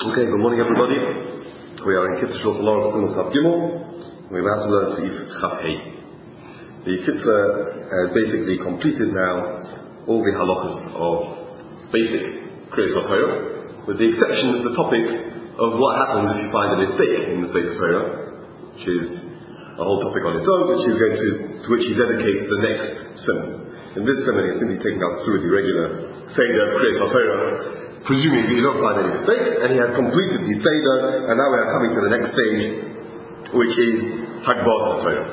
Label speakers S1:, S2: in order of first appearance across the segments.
S1: Okay, good morning everybody. We are in Kitzur Shulchan Aruch Simon Chaf Gimel. We're about to learn Seif Chaf Hei. The Kitzur has basically completed now all the halachas of basic Kriyas HaTorah, with the exception of the topic of what happens if you find a mistake in the Sefer Torah, which is a whole topic on its own, which he's going to which he dedicates the next sermon. In this sermon, he's simply taking us through the regular Seder Kriyas HaTorah, presuming he don't find any mistakes, and he has completed the Seder, and now we are coming to the next stage, which is Hagbaz HaTorah.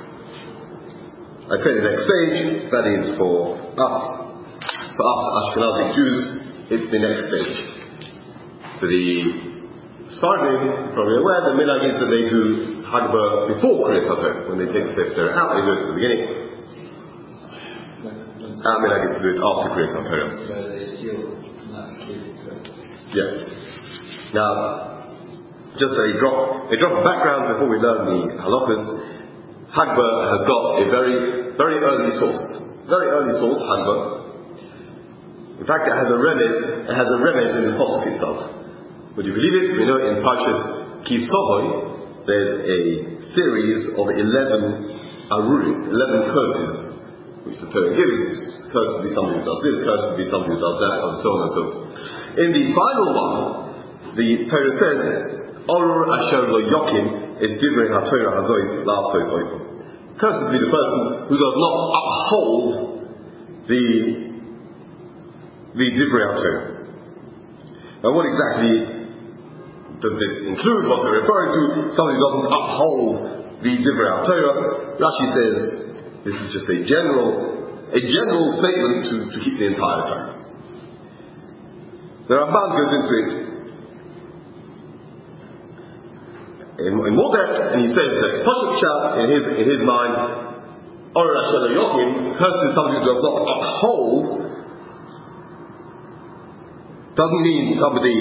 S1: I say the next stage, that is for us Ashkenazi Jews, it's the next stage. For the Sfardim, you're probably aware, the minhag is that they do Hagbaz before Kriyas HaTorah. When they take the Sefer out, they do it at the beginning. Our minhag is to do it after Kriyas HaTorah. Yes. Now, just a drop of background before we learn the halachas. Hagbaz has got a very, very early source. Very early source, Hagbaz. In fact, it has a remez in the pasuk itself. Would you believe it? We know in Parshas Ki Savo, there's a series of 11 arurim, 11 curses, which the Torah gives. Curse would be somebody who does this, curse would be somebody who does that, and so on and so forth. In the final one, the Torah says, Orur Asher Lo Yokim is Divrei HaTorah Hazois La'asos Oisim. Cursed to be the person who does not uphold the Divrei HaTorah. Now what exactly does this include? What's it referring to? Somebody who doesn't uphold the Divrei HaTorah. Rashi says, this is just a general statement to keep the entire Torah. The Ramban goes into it in more depth, and he says that Pasuk Pshat, in his mind, Orur Asher Lo Yokim, cursed is somebody who does not uphold, doesn't mean somebody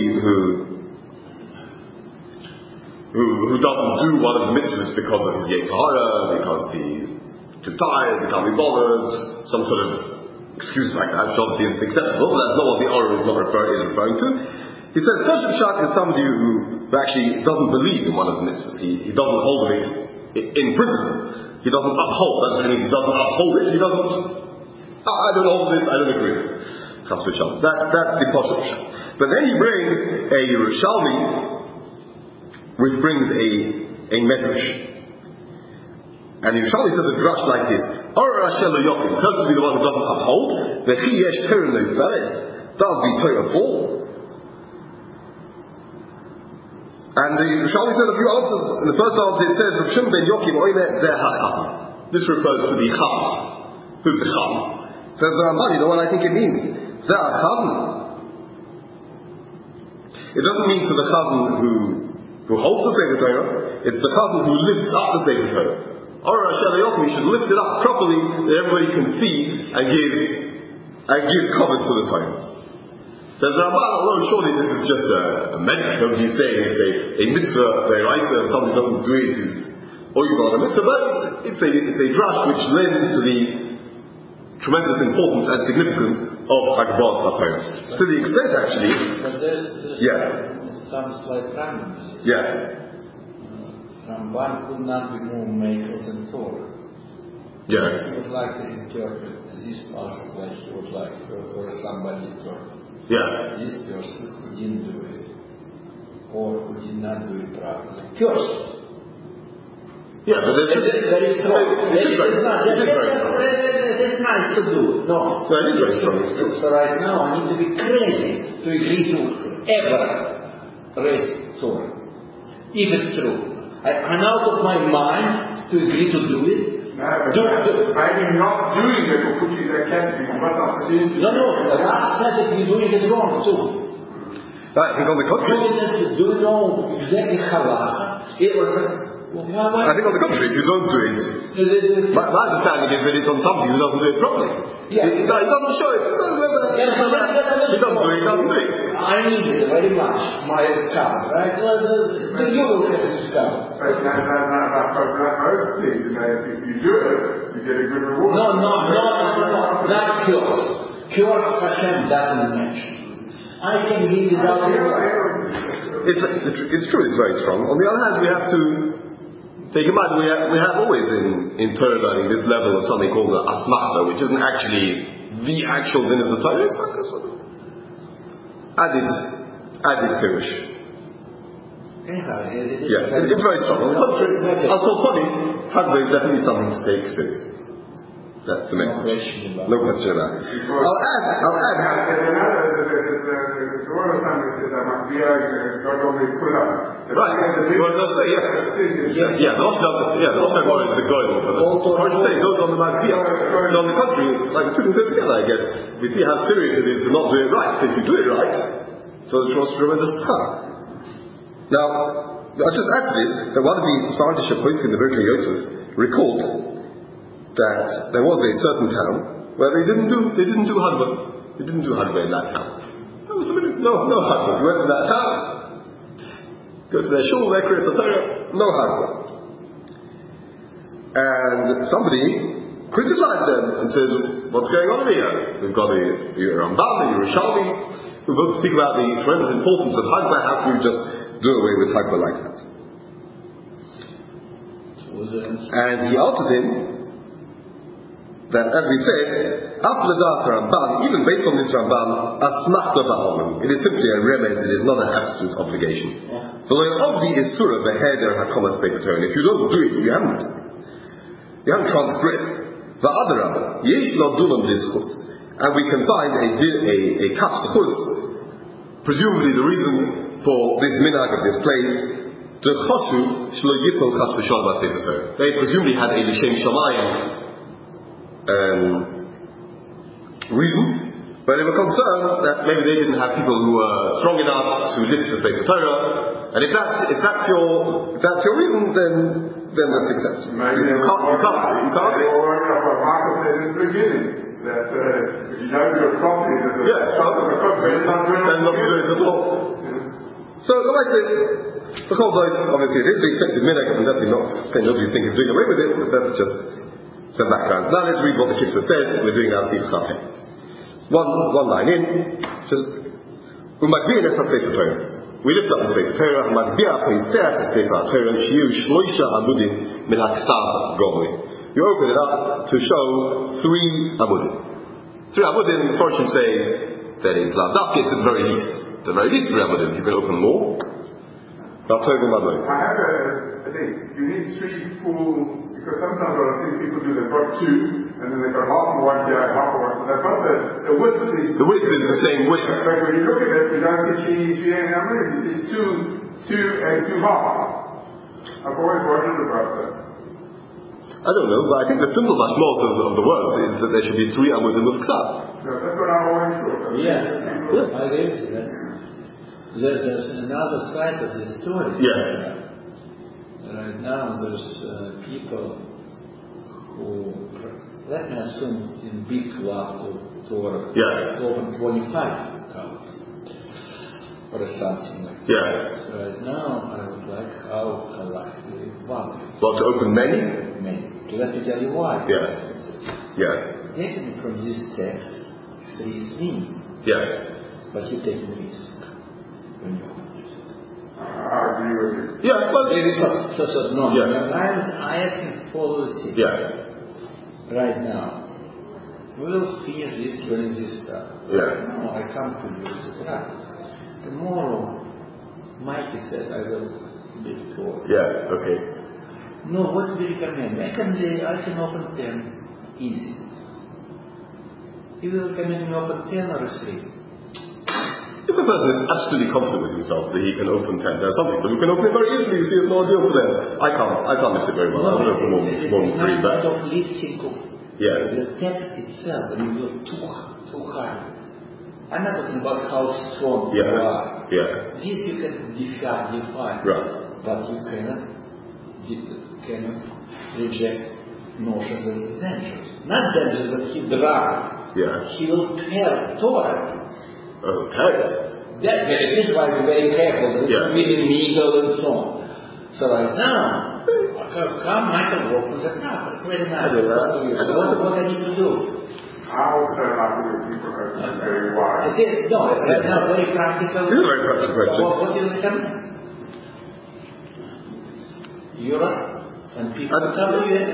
S1: who doesn't do one of the mitzvahs because of his Yetzer Hara, because he too tired, he can't be bothered, some sort of excuse like that, which obviously isn't acceptable, but that's not what the Orur is referring to. He says, Pasuk Pshat is somebody who actually doesn't believe in one of the mitzvahs. He doesn't hold of it in principle. He doesn't uphold. That's what it means. He doesn't uphold it. He doesn't, I don't hold it, I don't agree with it. That's the Pasuk Pshat. But then he brings a Yerushalmi, which brings a medrash. And Yerushalmi says a drush like this: Orur Asher Lo Yokim, cursed to be the one who doesn't uphold. V'chi yesh Torah lo yifares, does be Torah for. And the Yerushalmi says a few answers. In the first answer it says, Rav Shimon ben Yokim oimer zeh ha'chazan. This refers to the Chazan. Who's the Chazan? Says the Ramban, you know what I think it means? Zeh ha'chazan. It doesn't mean to the Chazan who holds the Sefer Torah. It's the Chazan who lifts up the Sefer Torah. Orur Asher Lo Yokim, you should lift it up properly that everybody can see and give cover to the Torah. Says the Ramban, although surely this is just a metric, nobody's saying it's a mitzvah deraisa, and somebody doesn't do it is oiva on a mitzvah, but it's a drush which lends to the tremendous importance and significance of Hagbaz HaTorah. To the extent actually,
S2: but there's some slight randomness.
S1: Yeah.
S2: Ramban could not be more makers than Torah.
S1: Yeah.
S2: He would like to interpret this passage like he would like for somebody Torah.
S1: Yeah.
S2: This person who didn't do it, or who did not do it properly. Cursed.
S1: Yeah, but
S2: that is strong. That's nice to do. No.
S1: That is very strong.
S2: So right now I need to be crazy to agree to ever raise Torah. If it's true. I'm out of my mind to agree to do it.
S3: By not doing it will put you in that category.
S2: No. Rashi says that you're doing it wrong too.
S1: I think on the contrary.
S2: Do you know exactly halacha? It was.
S1: I think on the contrary, if you don't do it, my understanding is that it's on somebody who doesn't do it properly.
S2: Yeah.
S1: He doesn't show it. He doesn't do it.
S2: I need it very much. My card, right? You will get this card.
S3: But most things, if you do it, you get a good reward.
S2: No. Not cure. Cure Hashem doesn't mention. I can give without
S1: It's true, it's very strong. On the other hand, we have to take in mind, we have always in Torah learning this level of something called the asmachta, which isn't actually the actual din of the Torah, it's like a sort of added pirush. It's very strong. On the contrary, Al Koli, Hagba is definitely something to take seriously. That's the message. No question about it. I'll add.
S3: The Royal Family said that Makbia got only put up.
S1: Right. Well, they'll say yes. Yeah, the Oscar War is the goal, but the Torah say it goes on the Makbia. So on the contrary, like the two things go together, I guess. We see how serious it is to not do it right. If you do it right, so the Rosh tremendous time. Now, I'll just add to this that one of the Sephardic poskim in the Birkei Yosef recalled that there was a certain town where they didn't do Hadba. They didn't do Hadba in that town. That was no Hadba. You went to that town, go to their shul, their Kriyas HaTorah, no Hadba. And somebody criticized them and says, what's going on here? We've got a Rambam, a Yerushalmi, who both speak about the tremendous importance of Hadba. How can you just do away with Hadba like that? And he answered him that, as we said, Afladat Ramban, even based on this Ramban, Asmachta Ba'olim, it is simply a remez, it is not an absolute obligation. If you don't do it, you haven't transgressed. Va'adarabah, yesh lo dunam diskus, and we can find a kapsachus, presumably the reason for this minhag of this place. They presumably had a L'Shem Shamayim reason, but they were concerned that maybe they didn't have people who were strong enough to lift the Sefer Torah, and if that's your reason, then let's accept it. You can't.
S3: Or what Marco said in the beginning, that if you know your property,
S1: then not to do it at all. So, like I said, the whole dice, obviously, it is the accepted minhag, and definitely not. Nobody's thinking of doing away with it, but that's just some background. Now let's read what the Kitzur says. We're doing our Sif Chafei. One line in, just U'Magbia Nefas Sefer Torah. We lift up the Sefer Torah. Magbia Peiseach Sefer Torah Shiyu Shloisha Amudim Min Haksav Gomri. You open it up to show 3 amudim. 3 amudim. The Fortune say that it's Lavdafka. It's at the very least. At the very least 3 amudim. You can open more.
S3: I have I think you need 3 full. Because sometimes I think people do, they've got 2, and then they've got half of one here and half of one. So they've got the width is...
S1: The width is the same width.
S3: But when you look at it, you don't see 3 and number, you see 2 and 2 half. I've always wondered about that.
S2: I don't know, but I think the simple mashmos of the words is that there should be 3 amudim of ksav.
S3: Yeah, that's what I always thought.
S4: Yeah, I agree with that. There's another side of the story.
S2: Yeah.
S4: Right now there's people who, let me assume, in big lab to open 25 colors or something like that.
S2: Yeah.
S4: So right now I would like how halachically valid.
S2: Well, to open many?
S4: Many. Let me tell you why.
S2: Yeah.
S4: Taking from this text, 3 is meaning.
S2: Yeah.
S4: But you're taking risk when you open it.
S3: I agree with you.
S2: Yeah, well,
S4: it is not. So no.
S2: Yeah.
S4: I ask him to follow the thing.
S2: Yeah.
S4: Right now, we will finish this during this stuff.
S2: Yeah.
S4: No, I come to you with right. Tomorrow, Mikey said I will be forward.
S2: Yeah, okay.
S4: No, what do you recommend? I can open 10 easy. You will recommend me open 10 or 3?
S2: If a person is absolutely confident with himself that he can open 10, there are some people who can open it very easily. You see, it's no deal for them. I can't lift it very well. I don't open more than 3, but
S4: of lifting of
S2: the
S4: text itself, when you go too high. I'm not talking about how strong you are.
S2: Yeah.
S4: This you can define,
S2: right?
S4: But you cannot reject notions that it's dangerous. Not dangerous, but he drag.
S2: Yeah.
S4: He will tear Torah.
S2: Okay.
S4: This is why we're very careful.
S2: Yeah.
S4: Meaning legal and so on. So right now, come Michael opens the cup. It's very nice. What I need to do?
S3: also don't like it when people are very wide.
S2: It is, no, that's not very practical.
S1: This is a very practical question.
S2: So what do you recommend? Europe and people come to the US?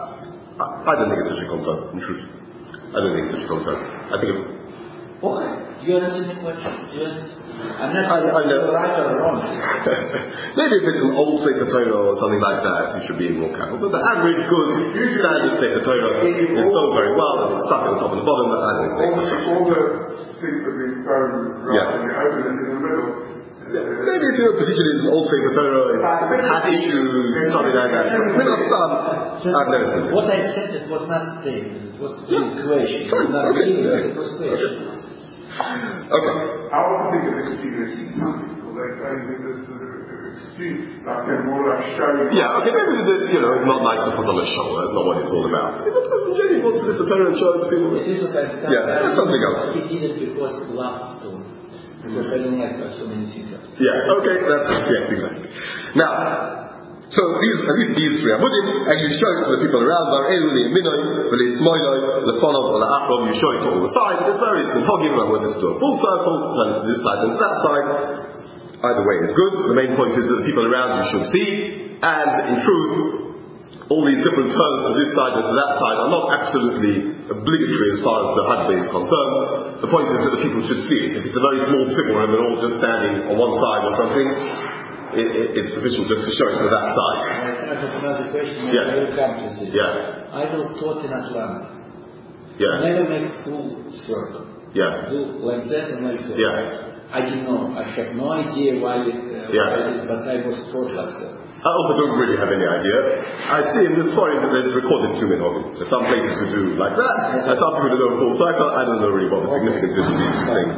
S1: I don't think it's such a concern, in truth. I don't think it's such a concern. I think
S2: Why? You answer the question. I'm not
S1: I know.
S2: right or wrong.
S1: maybe if it's an old Sefer Torah or something like that, you should be more careful. But the average, good, standard Sefer Torah is sold very well, and it's stuck at the top and the bottom. I don't think it's such
S3: All the things have been thrown right and you open it in the middle.
S1: Maybe if you're particularly an old Sefer Torah, it's had issues, something like that. Middle of stuff, I've never seen it.
S2: What I said, it was not statement, it was an equation. It was not
S1: Okay.
S2: it was equation.
S1: Okay.
S3: I also think of this extreme people. They think this is extreme, like they're more like showing.
S1: Yeah, okay, maybe it's not nice to put on a show. That's not what it's all about. If a person genuinely wants to lift the Torah and show it to people,
S2: It is what I said.
S1: yeah, that's something else.
S2: He did it because he loved to. Because I don't like so many secrets.
S1: Yeah, okay, yes, exactly. Now, so at least these three are put in, and you show it to the people around, Var'elu, Minoi, V'Lismoilo, Lefonov, or La'achov, you show it to all the sides. There's various minhagim. I wanted to do a full circle, turn it to this side and to that side. Either way is good. The main point is that the people around you should see, and in truth, all these different turns to this side and to that side are not absolutely obligatory as far as the Hadbeh is concerned. The point is that the people should see it. If it's a very small signal and they're all just standing on one side or something, it's sufficient just to show it to that side.
S2: I have another question.
S1: Yeah.
S2: I will come to this.
S1: Yeah.
S2: I will taught in Atlanta.
S1: Yeah.
S2: Never make full circle.
S1: Yeah.
S2: Do like that and like that.
S1: Yeah.
S2: I didn't know. I have no idea why it is, but I was taught like that.
S1: I also don't really have any idea. I see in this forum that there's recorded two minhagim. There's some places who do like that, and some people who do a full cycle. I don't know really what the significance is of these things.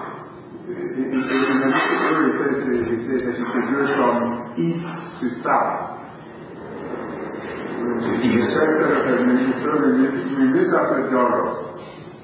S3: In the story, he says that you should do it from east to south. We miss up the Doro.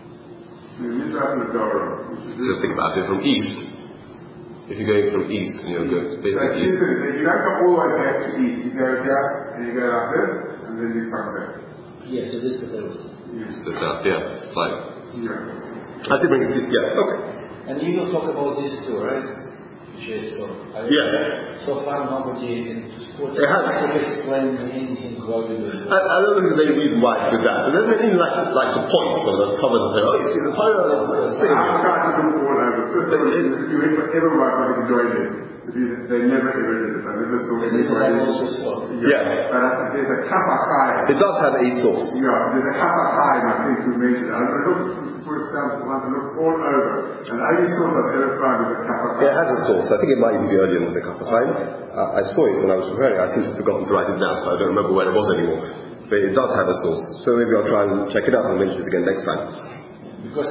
S1: Just think about it, from east. If you're going from east and you're going to basically east.
S3: You don't come all the way back to east. You go down and you go like this, and then you come back.
S2: Yes, it is the first.
S1: East to south, yeah. It's like,
S3: Yeah.
S1: I did bring it, yeah, okay.
S2: And you will talk about this too, right? Which is
S1: Yeah.
S2: So far nobody in sports
S1: It has.
S2: could explain anything about it.
S1: I don't think there's any reason why it's with that. But there's anything like to point sort of as covers and say, oh, you see the Torah, that's
S3: I'm trying to do all over. First of all, you wait for everyone to join in. They never ever did it. I never saw
S2: And this is what I
S3: anybody.
S2: also saw.
S1: Yeah.
S3: But there's a kappa chai.
S1: It does have a source.
S3: Yeah, there's a kappa chai, I think we mentioned. I'm going to look, for example, I'm going to look all over. And I only saw I've ever found is a kappa chai.
S1: Yeah, it has a source. I think it might even be earlier than the Kappa time. I saw it when I was preparing. I seem to have forgotten to write it down, so I don't remember where it was anymore. But it does have a source. So maybe I'll try and check it out and mention it again next time.
S2: Because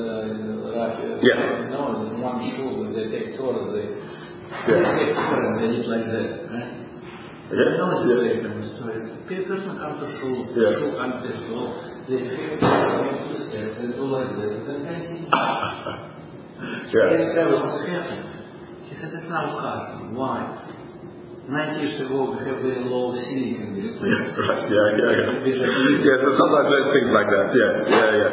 S1: Yeah.
S2: no, in one school they take Torah, they take Torah and they eat like that, right?
S1: Yeah?
S2: No, it's very famous story. Person come to shul,
S1: Yeah.
S2: shul come to shul, they figure out two steps and do like that, and then they eat.
S1: Yeah.
S2: He said, what happened? He said, it's not custom. Why? 90 years ago, we have very low ceiling in this place.
S1: Right, yeah. Yeah, so sometimes there's things like that, yeah.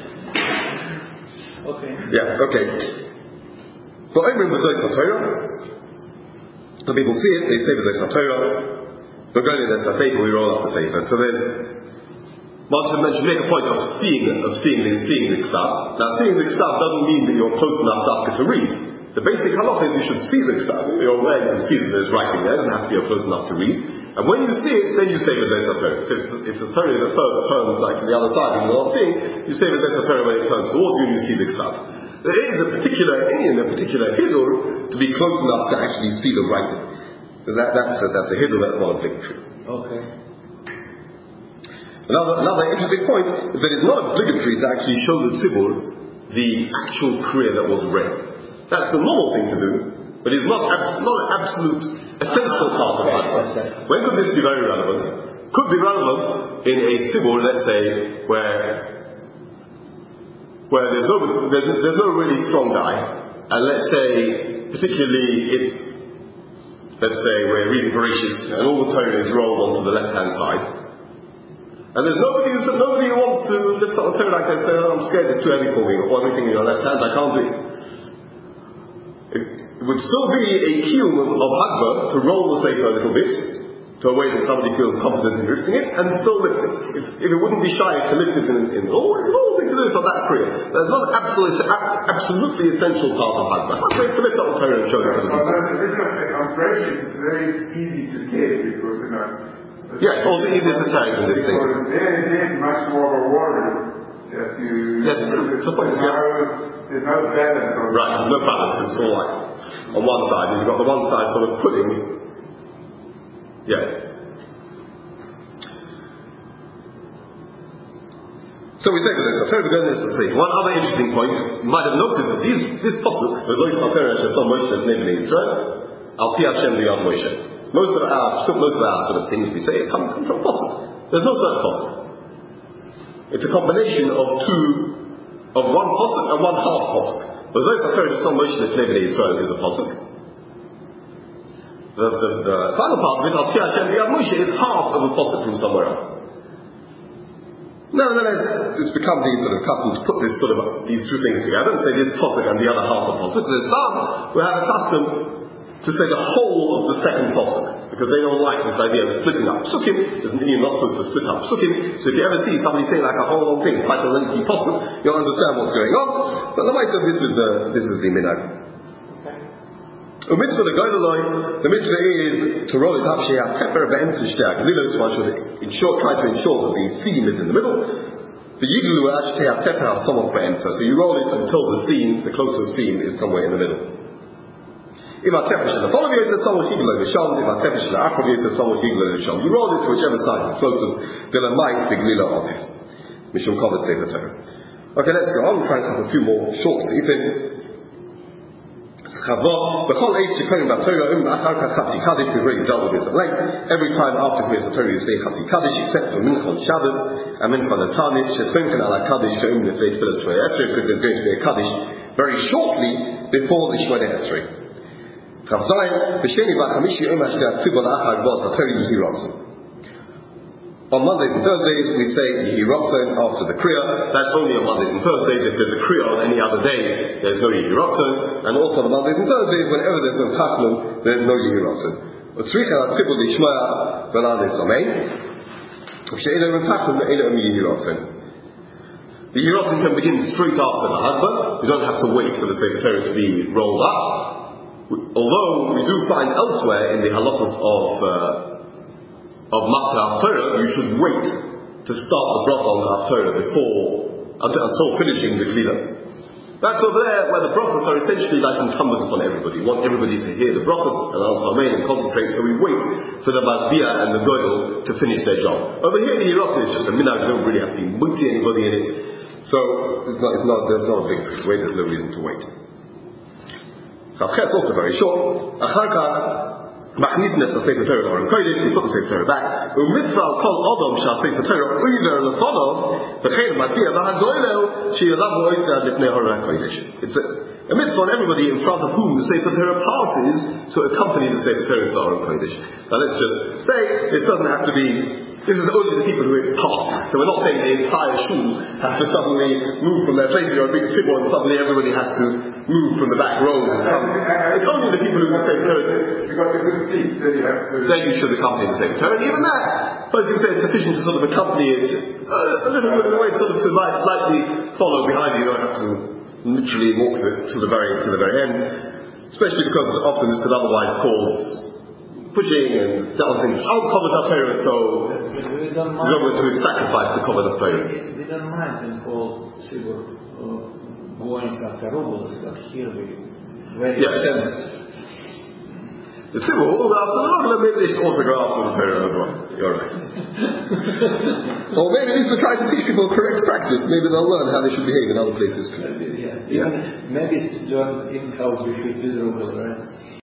S2: Okay.
S1: Yeah, okay. But Omrim B'Zois HaTorah, when people see it, they say B'Zois HaTorah, but going in the Sefer, we roll up the Sefer. So there's, one should make a point of seeing the Ksav. Now, seeing the Ksav doesn't mean that you're close enough to read. The basic halacha is you should see the Ksav. You're aware you can see that there's writing there, it doesn't have to be close enough to read. And when you see it, then you say B'Zois HaTorah. So if the Torah is at first turned like to the other side and you're not seeing, you say B'Zois HaTorah when it turns towards you and you see the Ksav. There is a particular hidur to be close enough to actually see the writing. So that's a hidur, that's not obligatory.
S2: Okay.
S1: Another interesting point is that it's not obligatory to actually show the tzibur the actual kriya that was read. That's the normal thing to do, but it's not an absolute essential part of it. When could this be very relevant? Could be relevant in a tzibur, let's say, where there's no really strong guy, and let's say, particularly if, let's say, we're reading Bereshit and all the Torah is rolled onto the left-hand side. And there's nobody who wants to lift up the Torah like they say, oh, I'm scared it's too heavy for me, or everything in your left hand, I can't do it. It would still be a kiyum of Hagba to roll the Sefer a little bit, to a way that somebody feels confident in lifting it, and still lift it. If it wouldn't be shy to lift it in all things to do it on that prayer. That's not absolutely essential part of Hagba. It's not great to lift up the Torah and show it to the people.
S3: On precious, it's very easy to take because,
S1: yeah, it's also easier to take in this thing.
S3: There is much more of a worry.
S1: Yes, it's a point, yes.
S3: There's no balance.
S1: Right, no balance, it's all like on one side, you've got the one side sort of pulling. Yeah. So we say for this, one other interesting point, you might have noted that this pasuk, Al Pi Hashem Liyad Moshe. Most of our sort of things we say come from pasuk. There's no such pasuk. It's a combination of one pasuk and one half pasuk. Moshe is a pasuk. The final part of it, Al Pi Hashem Liyad Moshe, is half of a pasuk from somewhere else. Nevertheless, it's become the sort of custom to put these two things together and say this pasuk and the other half of pasuk. There's some who have a custom to say the whole of the second pasuk, because they don't like this idea of splitting up psukim. You're not supposed to split up psukim. So if you ever see somebody say like a whole long thing, quite a lengthy pasuk, you'll understand what's going on. But the mitzvah, this is the minhag. The mitzvah is to roll it up. One should try to ensure that the seam is in the middle. The yiglu are somewhat be'emtza, so you roll it until the closest seam is somewhere in the middle. If a tepesh in the follow you says somewhat higlo l'sham, if a tepesh in the achor you says somewhat higlo l'sham. You roll it to whichever side is closest. Then a might biglila of it. Mishum kovet sefer Torah. Okay, let's go on. We'll try and have a few more short seifim. B'chol eight shekorim b'Torah achar chatzi kaddish. We've already dealt with this at length. Every time after Kriyas Torah you say chatzi kaddish, except for mincha on Shabbos and mincha on the Tanis. Shespenken ala kaddish she'um neflei tefillas Shmoneh Esrei, because there's going to be a kaddish very shortly before the Shmoneh Esrei. Chav Zayin b'sheni v'chamishi yom hashgar tzibur la'achar gvos ha'Torah yihi ratzon. On Mondays and Thursdays we say Yihi Ratzon after the Kriya. That's only on Mondays and Thursdays. If there's a Kriya on any other day, there's no Yihi Ratzon. And also on Mondays and Thursdays, whenever there's no Tachlum, there's no Yihi Ratzon. Utzricha tzibur lishmaya v'lanis amein. U'she'eino im Tachlum ve'eino im Yihi Ratzon. The Yihi Ratzon can begin straight after the Hagba. You don't have to wait for the Sefer Torah to be rolled up. Although we do find elsewhere in the halachos of Matzah Haftorah, you should wait to start the bracha on the Haftorah until finishing the Klila. That's over there where the brachas are essentially like incumbent upon everybody. We want everybody to hear the brachas and answer amen and concentrate, so we wait for the Mazbiah and the Goyal to finish their job. Over here the Yerusha is just a minhag, you don't really have to muti anybody in it. So there's not a big wait, there's no reason to wait. Chavches also very short. Machnisnes the Sefer Torah or Kodesh, we put the Sefer Torah back. U'mitzvah al kol odom shal Sefer Torah uiver lefonov v'chein matia v'hagoylel she'yadav lo'itad lifnei hora Kodesh. It's a mitzvah on everybody in front of whom the Sefer Torah passes to accompany the Sefer Torah or Kodesh. Now let's just say this doesn't have to be. This is only the people who it passes. So we're not saying the entire shul has to suddenly move from their place. You're a big tzibur and suddenly everybody has to move from the back rows and come. It's only the people who say Torah.
S3: You've got the good seats, then you have to.
S1: Then you should accompany the Sefer Torah. And even that, as you say, it's sufficient to sort of accompany it a little bit in a way, sort of to lightly follow behind you. You don't have to literally walk to the very end. Especially because often this could otherwise cause pushing and other things. Our covet of Torah, so we don't want to sacrifice the covet of Torah.
S4: We don't mind when Paul Sibur going after Rubles, but here we very sensitive.
S1: The Sibur will go after the Rubles, maybe they should also go after the Torah as well. You're right. Or maybe at least we're trying to teach people correct practice. Maybe they'll learn how they should behave in other places.
S4: Maybe it's learn even how we should use Rubles, right?